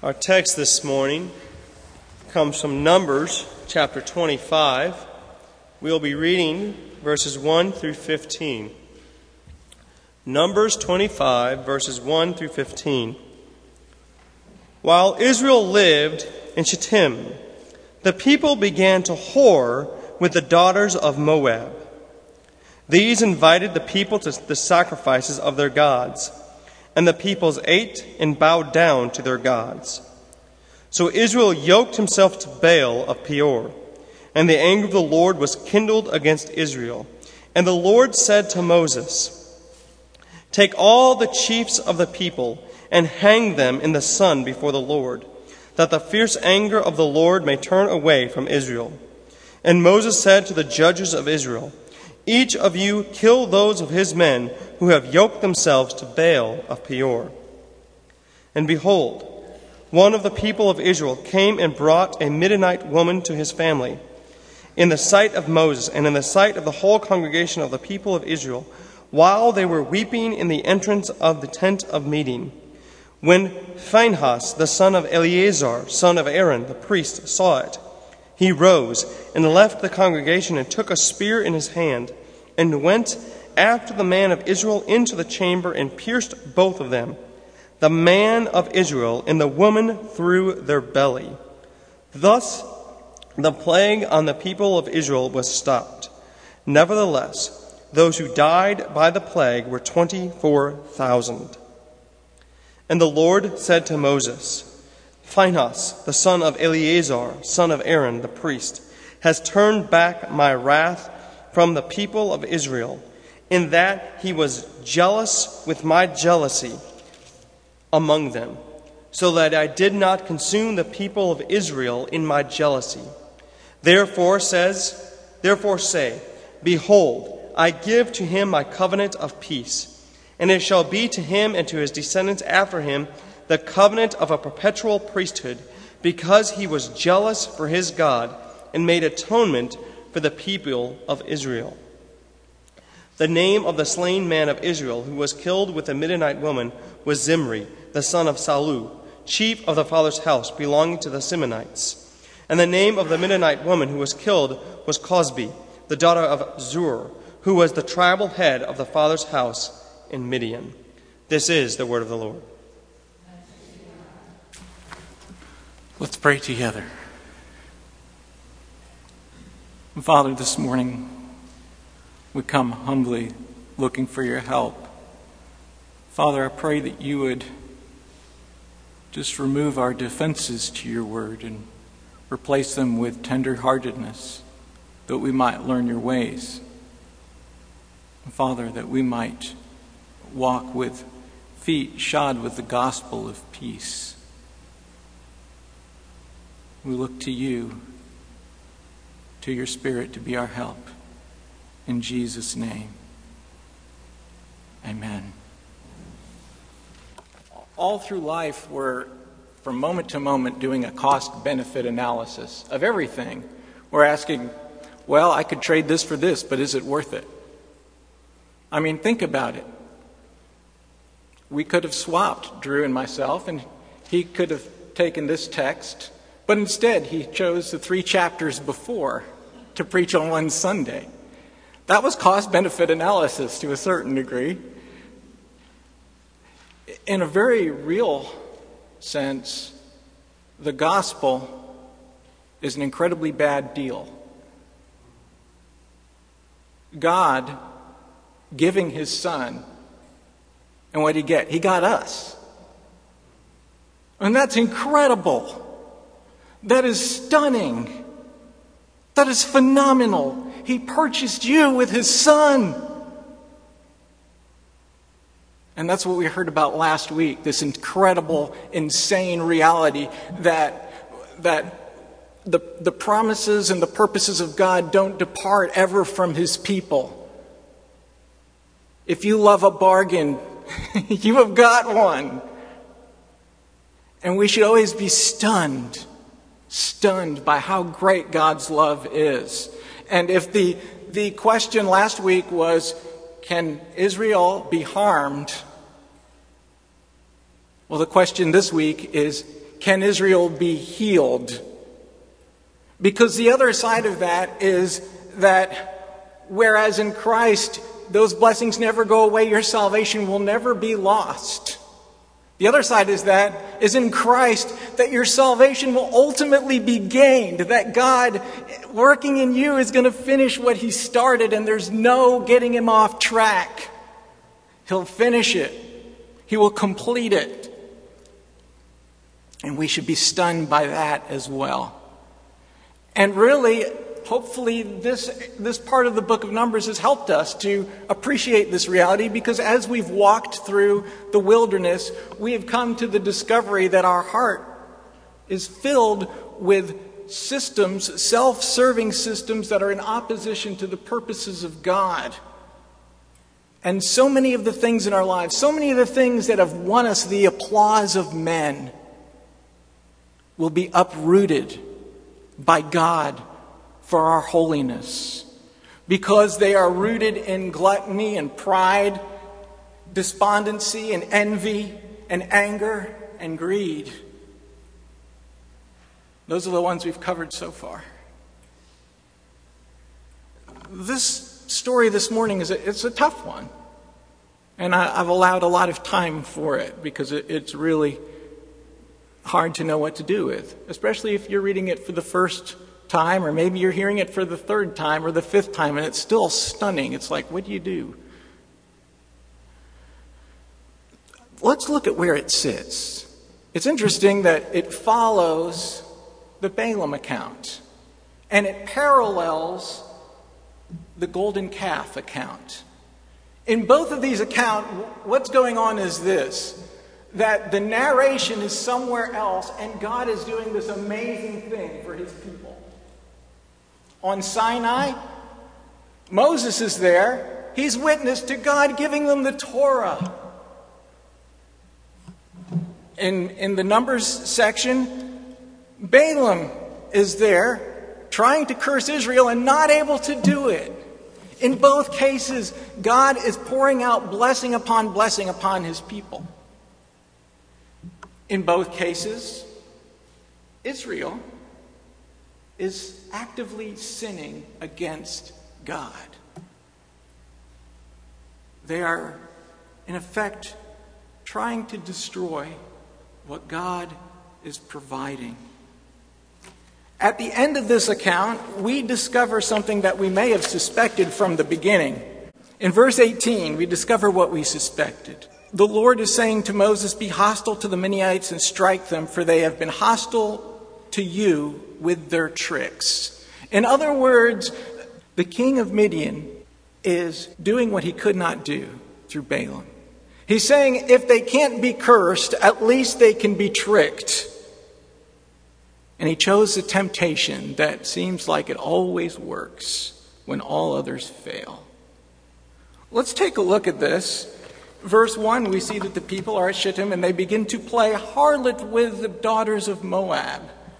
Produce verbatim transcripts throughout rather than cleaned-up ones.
Our text this morning comes from Numbers chapter twenty-five. We'll be reading verses one through fifteen. Numbers twenty-five, verses one through fifteen. While Israel lived in Shittim, the people began to whore with the daughters of Moab. These invited the people to the sacrifices of their gods, and the peoples ate and bowed down to their gods. So Israel yoked himself to Baal of Peor, and the anger of the Lord was kindled against Israel. And the Lord said to Moses, "Take all the chiefs of the people and hang them in the sun before the Lord, that the fierce anger of the Lord may turn away from Israel." And Moses said to the judges of Israel, "Each of you kill those of his men who have yoked themselves to Baal of Peor." And behold, one of the people of Israel came and brought a Midianite woman to his family. In the sight of Moses and in the sight of the whole congregation of the people of Israel, while they were weeping in the entrance of the tent of meeting. When Phinehas, the son of Eleazar, son of Aaron, the priest, saw it, he rose and left the congregation and took a spear in his hand and went after the man of Israel into the chamber and pierced both of them, the man of Israel and the woman through their belly. Thus the plague on the people of Israel was stopped. Nevertheless, those who died by the plague were twenty-four thousand. And the Lord said to Moses, "Phinehas, the son of Eleazar, son of Aaron, the priest, has turned back my wrath from the people of Israel, in that he was jealous with my jealousy among them, so that I did not consume the people of Israel in my jealousy. Therefore says, therefore say, Behold, I give to him my covenant of peace, and it shall be to him and to his descendants after him the covenant of a perpetual priesthood, because he was jealous for his God and made atonement for the people of Israel." The name of the slain man of Israel who was killed with the Midianite woman was Zimri, the son of Salu, chief of the father's house belonging to the Simeonites. And the name of the Midianite woman who was killed was Cosbi, the daughter of Zur, who was the tribal head of the father's house in Midian. This is the word of the Lord. Let's pray together. Father, this morning we come humbly looking for your help. Father, I pray that you would just remove our defenses to your word and replace them with tender-heartedness, that we might learn your ways. Father, that we might walk with feet shod with the gospel of peace. We look to you, to your Spirit, to be our help. In Jesus' name, amen. All through life, we're, from moment to moment, doing a cost-benefit analysis of everything. We're asking, well, I could trade this for this, but is it worth it? I mean, think about it. We could have swapped, Drew and myself, and he could have taken this text, but instead he chose the three chapters before to preach on one Sunday. That was cost-benefit analysis to a certain degree. In a very real sense, the gospel is an incredibly bad deal. God giving his son, and what did he get? He got us. And that's incredible. That is stunning. That is phenomenal. He purchased you with his son. And that's what we heard about last week, this incredible, insane reality that that the, the promises and the purposes of God don't depart ever from his people. If you love a bargain, you have got one. And we should always be stunned, stunned by how great God's love is. And if the, the question last week was, can Israel be harmed? Well, the question this week is, can Israel be healed. Because the other side of that is that whereas in Christ those blessings never go away, your salvation will never be lost. The other side is that, is in Christ, that your salvation will ultimately be gained, that God working in you is going to finish what he started, and there's no getting him off track. He'll finish it. He will complete it. And we should be stunned by that as well. And really, hopefully this, this part of the book of Numbers has helped us to appreciate this reality, because as we've walked through the wilderness, we have come to the discovery that our heart is filled with systems, self-serving systems that are in opposition to the purposes of God. And so many of the things in our lives, so many of the things that have won us the applause of men will be uprooted by God for our holiness, because they are rooted in gluttony and pride, despondency and envy and anger and greed. Those are the ones we've covered so far. This story this morning is a, it's a tough one, and I, I've allowed a lot of time for it because it, it's really hard to know what to do with, especially if you're reading it for the first time, or maybe you're hearing it for the third time or the fifth time, and it's still stunning. It's like, what do you do? Let's look at where it sits. It's interesting that it follows the Balaam account, and it parallels the golden calf account. In both of these accounts, what's going on is this, that the narration is somewhere else, and God is doing this amazing thing for his people. On Sinai, Moses is there. He's witness to God giving them the Torah. In, in the Numbers section, Balaam is there trying to curse Israel and not able to do it. In both cases, God is pouring out blessing upon blessing upon his people. In both cases, Israel is actively sinning against God. They are, in effect, trying to destroy what God is providing. At the end of this account, we discover something that we may have suspected from the beginning. In verse eighteen, we discover what we suspected. The Lord is saying to Moses, "Be hostile to the Midianites and strike them, for they have been hostile to you with their tricks." In other words, the king of Midian is doing what he could not do through Balaam. He's saying if they can't be cursed, at least they can be tricked. And he chose a temptation that seems like it always works when all others fail. Let's take a look at this. Verse one, we see that the people are at Shittim and they begin to play harlot with the daughters of Moab.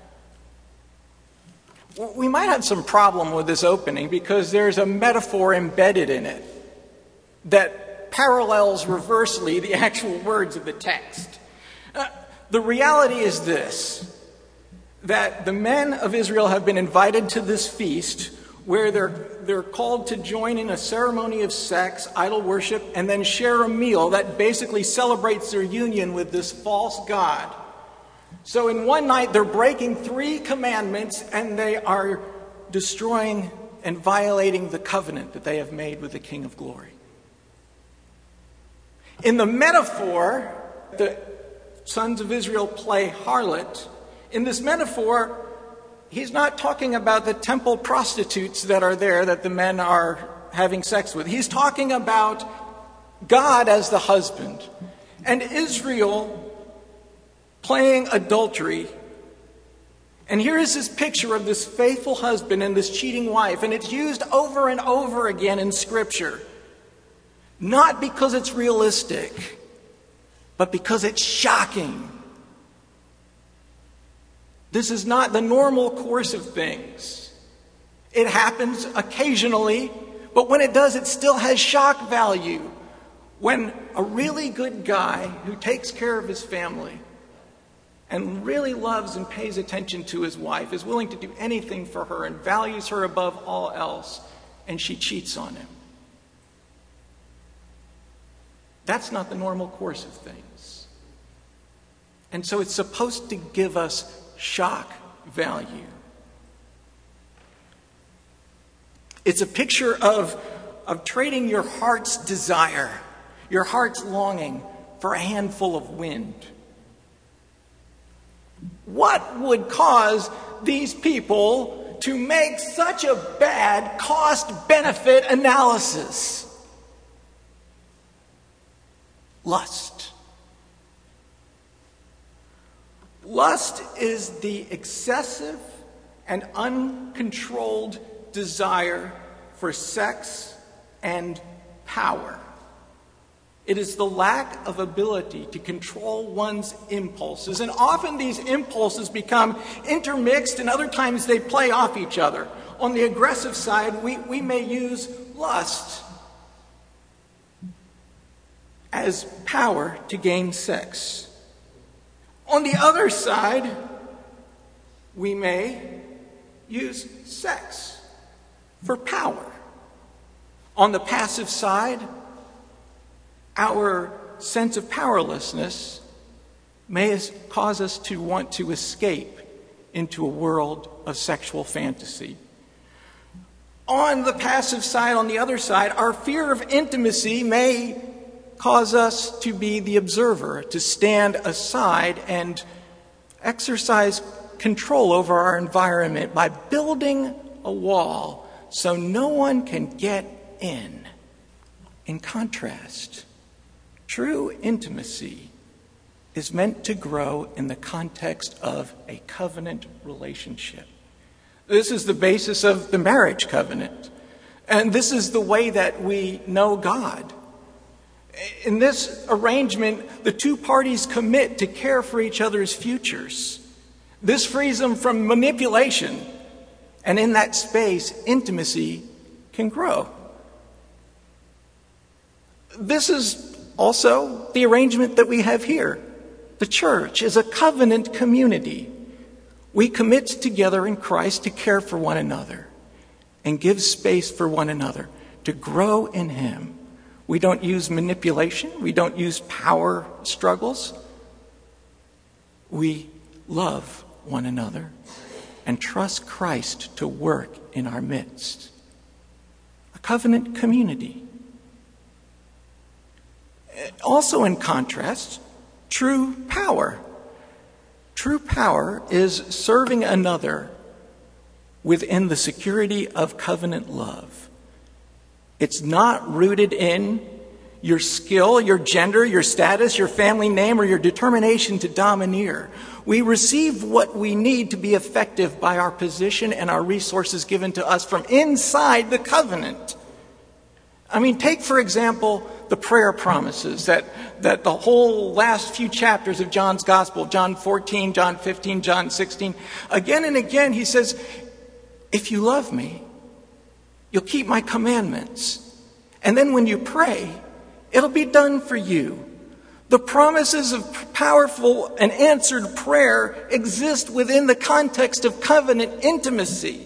We might have some problem with this opening because there's a metaphor embedded in it that parallels reversely the actual words of the text. Uh, the reality is this, that the men of Israel have been invited to this feast where they're, they're called to join in a ceremony of sex, idol worship, and then share a meal that basically celebrates their union with this false god. So in one night, they're breaking three commandments, and they are destroying and violating the covenant that they have made with the King of Glory. In the metaphor, the sons of Israel play harlot. In this metaphor, he's not talking about the temple prostitutes that are there that the men are having sex with. He's talking about God as the husband and Israel playing adultery. And here is this picture of this faithful husband and this cheating wife, and it's used over and over again in Scripture. Not because it's realistic, but because it's shocking. This is not the normal course of things. It happens occasionally, but when it does, it still has shock value. When a really good guy who takes care of his family and really loves and pays attention to his wife, is willing to do anything for her and values her above all else, and she cheats on him. That's not the normal course of things. And so it's supposed to give us shock value. It's a picture of, of trading your heart's desire, your heart's longing, for a handful of wind. What would cause these people to make such a bad cost-benefit analysis? Lust. Lust is the excessive and uncontrolled desire for sex and power. It is the lack of ability to control one's impulses. And often these impulses become intermixed, and other times they play off each other. On the aggressive side, we, we may use lust as power to gain sex. On the other side, we may use sex for power. On the passive side, our sense of powerlessness may cause us to want to escape into a world of sexual fantasy. On the passive side, on the other side, our fear of intimacy may cause us to be the observer, to stand aside and exercise control over our environment by building a wall so no one can get in. In contrast, true intimacy is meant to grow in the context of a covenant relationship. This is the basis of the marriage covenant. And this is the way that we know God. In this arrangement, the two parties commit to care for each other's futures. This frees them from manipulation. And in that space, intimacy can grow. This is also the arrangement that we have here. The church is a covenant community. We commit together in Christ to care for one another and give space for one another to grow in Him. We don't use manipulation. We don't use power struggles. We love one another and trust Christ to work in our midst. A covenant community. Also in contrast, true power. True power is serving another within the security of covenant love. It's not rooted in your skill, your gender, your status, your family name, or your determination to domineer. We receive what we need to be effective by our position and our resources given to us from inside the covenant. I mean, take, for example, the prayer promises that, that the whole last few chapters of John's Gospel, John fourteen, John fifteen, John sixteen, again and again he says, if you love me, you'll keep my commandments. And then when you pray, it'll be done for you. The promises of powerful and answered prayer exist within the context of covenant intimacy.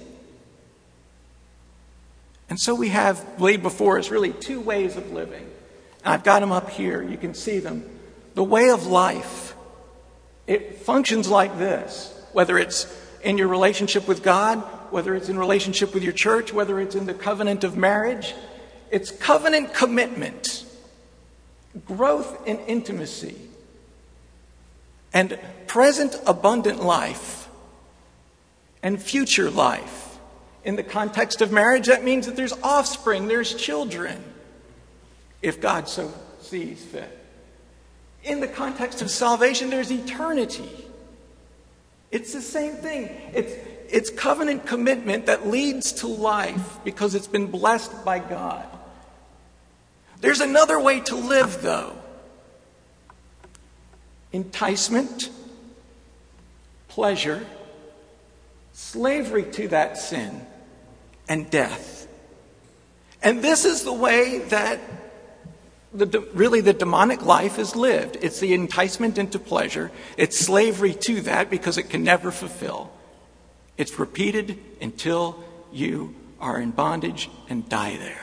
And so we have laid before us really two ways of living. And I've got them up here. You can see them. The way of life. It functions like this. Whether it's in your relationship with God, whether it's in relationship with your church, whether it's in the covenant of marriage. It's covenant commitment. Growth in intimacy. And present abundant life. And future life. In the context of marriage, that means that there's offspring, there's children, if God so sees fit. In the context of salvation, there's eternity. It's the same thing. It's, it's covenant commitment that leads to life because it's been blessed by God. There's another way to live, though. Enticement, pleasure, slavery to that sin, and death. And this is the way that the, really the demonic life is lived. It's the enticement into pleasure. It's slavery to that because it can never fulfill. It's repeated until you are in bondage and die there.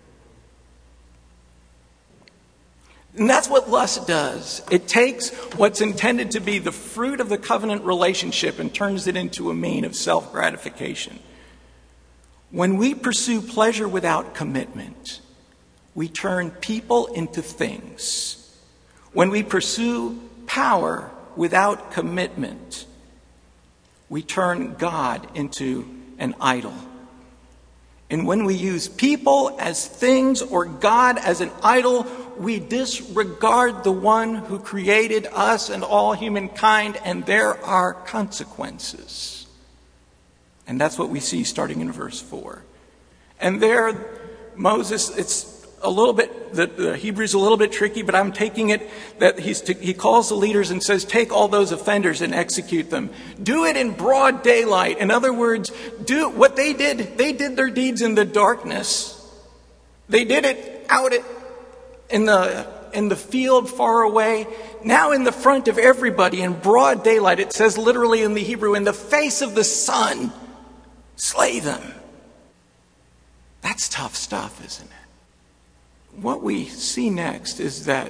And that's what lust does. It takes what's intended to be the fruit of the covenant relationship and turns it into a mean of self-gratification. When we pursue pleasure without commitment, we turn people into things. When we pursue power without commitment, we turn God into an idol. And when we use people as things or God as an idol, we disregard the one who created us and all humankind, and there are consequences. And that's what we see starting in verse four. And there, Moses, it's a little bit, the, the Hebrew's a little bit tricky, but I'm taking it that he's to, he calls the leaders and says, take all those offenders and execute them. Do it in broad daylight. In other words, do what they did. They did their deeds in the darkness. They did it out at, in the in the field far away. Now in the front of everybody in broad daylight. It says literally in the Hebrew, in the face of the sun, slay them. That's tough stuff, isn't it? What we see next is that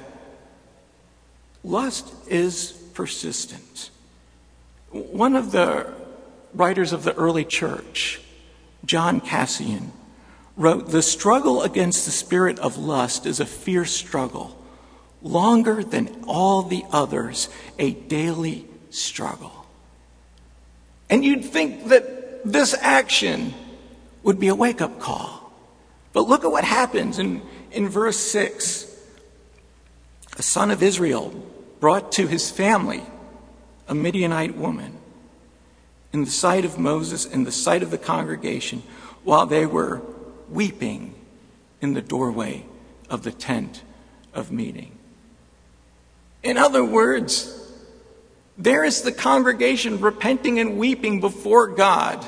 lust is persistent. One of the writers of the early church, John Cassian, wrote, "The struggle against the spirit of lust is a fierce struggle, longer than all the others, a daily struggle." And you'd think that this action would be a wake-up call. But look at what happens in In verse six, a son of Israel brought to his family a Midianite woman in the sight of Moses, in the sight of the congregation, while they were weeping in the doorway of the tent of meeting. In other words, there is the congregation repenting and weeping before God.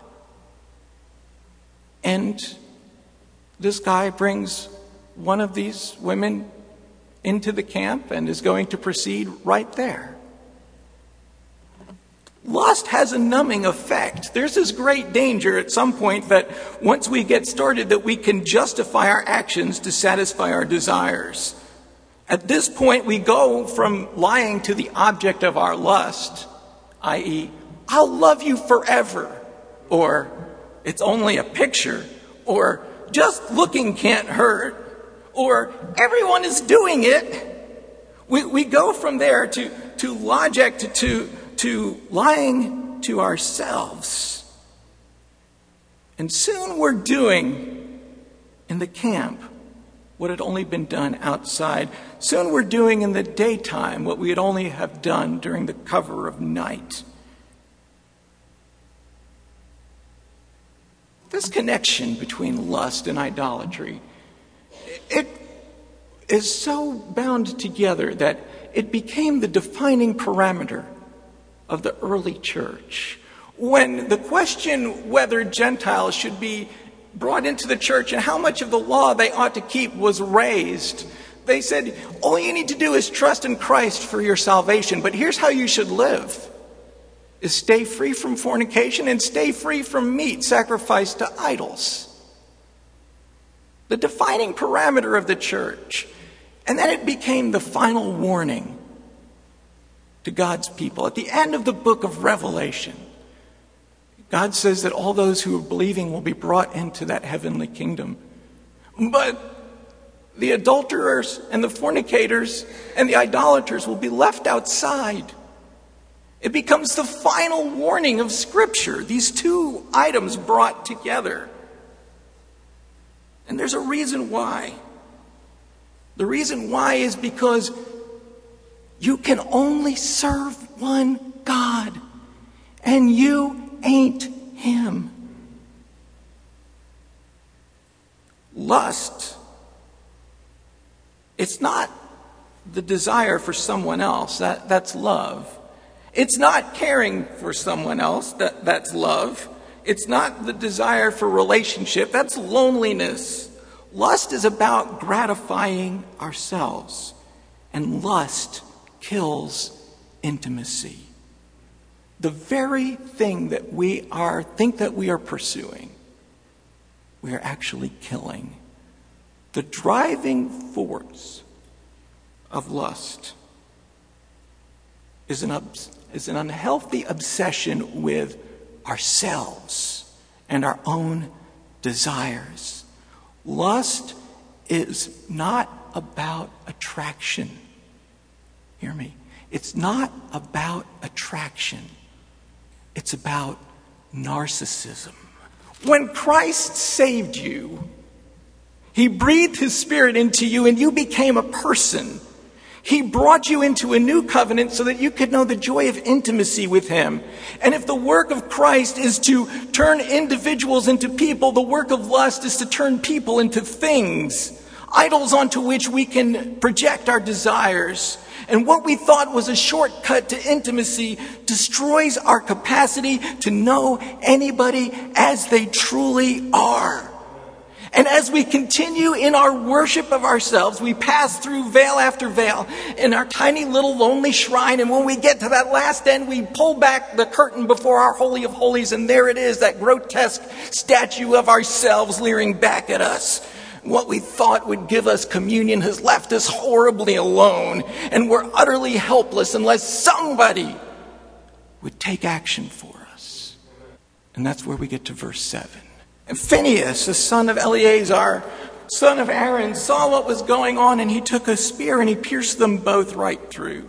And this guy brings one of these women into the camp and is going to proceed right there. Lust has a numbing effect. There's this great danger at some point that once we get started that we can justify our actions to satisfy our desires. At this point we go from lying to the object of our lust, that is, I'll love you forever, or it's only a picture, or just looking can't hurt, or everyone is doing it. We, we go from there to, to logic, to, to, to lying to ourselves. And soon we're doing in the camp what had only been done outside. Soon we're doing in the daytime what we had only have done during the cover of night. This connection between lust and idolatry, it is so bound together that it became the defining parameter of the early church. When the question whether Gentiles should be brought into the church and how much of the law they ought to keep was raised, they said, all you need to do is trust in Christ for your salvation, but here's how you should live. Is stay free from fornication and stay free from meat sacrificed to idols. The defining parameter of the church. And then it became the final warning to God's people. At the end of the book of Revelation, God says that all those who are believing will be brought into that heavenly kingdom. But the adulterers and the fornicators and the idolaters will be left outside. It becomes the final warning of Scripture, these two items brought together. And there's a reason why. The reason why is because you can only serve one God, and you ain't Him. Lust, it's not the desire for someone else, that, that's love. It's not caring for someone else, that, that's love. It's not the desire for relationship, that's loneliness. Lust is about gratifying ourselves, and lust kills intimacy. The very thing that we are think that we are pursuing, we are actually killing. The driving force of lust is an, obs- is an unhealthy obsession with ourselves and our own desires. Lust is not about attraction. Hear me. It's not about attraction. It's about narcissism. When Christ saved you, he breathed his Spirit into you and you became a person. He brought you into a new covenant so that you could know the joy of intimacy with him. And if the work of Christ is to turn individuals into people, the work of lust is to turn people into things, idols onto which we can project our desires. And what we thought was a shortcut to intimacy destroys our capacity to know anybody as they truly are. And as we continue in our worship of ourselves, we pass through veil after veil in our tiny little lonely shrine. And when we get to that last end, we pull back the curtain before our Holy of Holies. And there it is, that grotesque statue of ourselves leering back at us. What we thought would give us communion has left us horribly alone. And we're utterly helpless unless somebody would take action for us. And that's where we get to verse seven. And Phinehas, the son of Eleazar, son of Aaron, saw what was going on, and he took a spear and he pierced them both right through.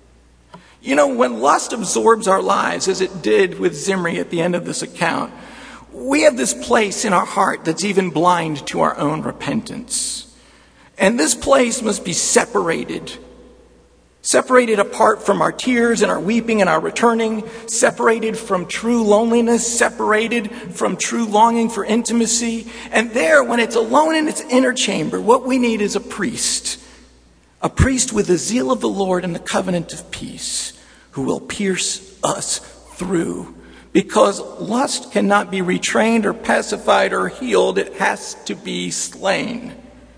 You know, when lust absorbs our lives, as it did with Zimri at the end of this account, we have this place in our heart that's even blind to our own repentance. And this place must be separated. Separated apart from our tears and our weeping and our returning, separated from true loneliness, separated from true longing for intimacy. And there, when it's alone in its inner chamber, what we need is a priest. A priest with the zeal of the Lord and the covenant of peace, who will pierce us through. Because lust cannot be retrained or pacified or healed. It has to be slain.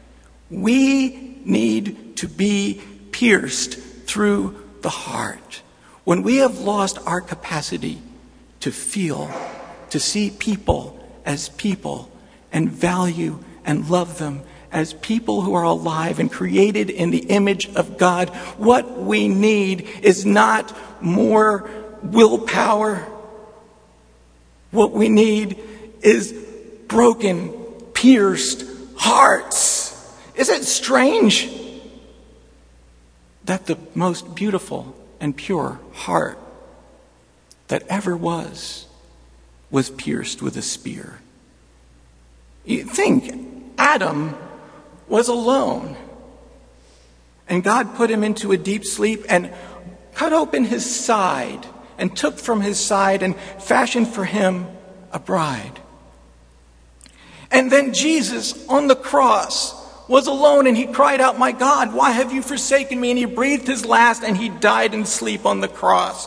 We need to be pierced through the heart. When we have lost our capacity to feel, to see people as people and value and love them as people who are alive and created in the image of God, what we need is not more willpower. What we need is broken, pierced hearts. Is it strange that the most beautiful and pure heart that ever was, was pierced with a spear? You think Adam was alone, and God put him into a deep sleep and cut open his side and took from his side and fashioned for him a bride. And then Jesus on the cross was alone, and he cried out, "My God, why have you forsaken me?" And he breathed his last and he died in sleep on the cross.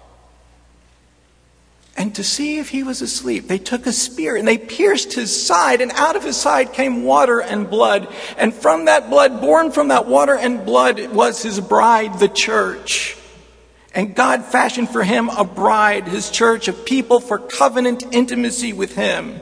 And to see if he was asleep, they took a spear and they pierced his side, and out of his side came water and blood. And from that blood, born from that water and blood, was his bride, the church. And God fashioned for him a bride, his church, a people for covenant intimacy with him.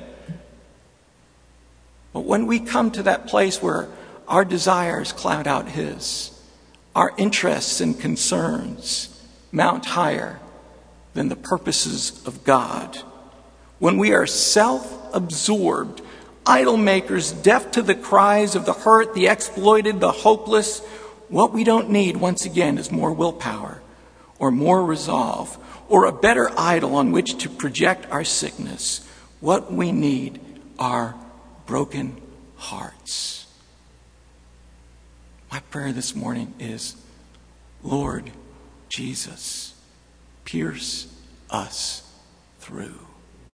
But when we come to that place where our desires cloud out his, our interests and concerns mount higher than the purposes of God, when we are self-absorbed, idol makers, deaf to the cries of the hurt, the exploited, the hopeless, what we don't need, once again, is more willpower or more resolve or a better idol on which to project our sickness. What we need are broken hearts. My prayer this morning is, Lord Jesus, pierce us through.